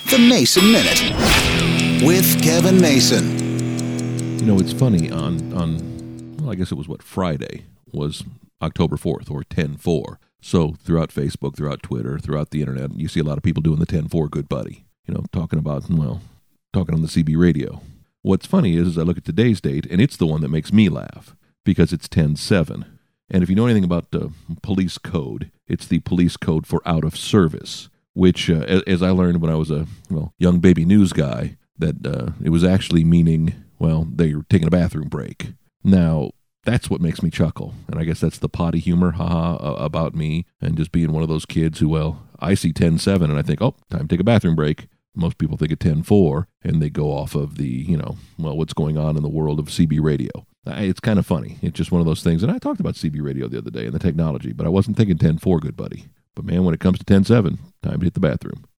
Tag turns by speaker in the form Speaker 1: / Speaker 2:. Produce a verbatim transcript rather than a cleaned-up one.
Speaker 1: The Mason Minute with Kevin Mason.
Speaker 2: You know, it's funny, on, on well, I guess it was what, Friday was October fourth, or ten four. So throughout Facebook, throughout Twitter, throughout the internet, you see a lot of people doing the ten four good buddy. You know, talking about, well, talking on the C B radio. What's funny is, is I look at today's date, and it's the one that makes me laugh, because it's ten seven. And if you know anything about the police code, it's the police code for out of service, which, uh, as, as I learned when I was a well young baby news guy, that uh, it was actually meaning, well, they were taking a bathroom break. Now, that's what makes me chuckle, and I guess that's the potty humor, haha, uh, about me, and just being one of those kids who, well, I see ten seven, and I think, oh, time to take a bathroom break. Most people think of ten four, and they go off of the, you know, well, what's going on in the world of C B radio. It's kind of funny. It's just one of those things. And I talked about C B radio the other day and the technology, but I wasn't thinking ten four, good buddy. But man, when it comes to ten seven, time to hit the bathroom.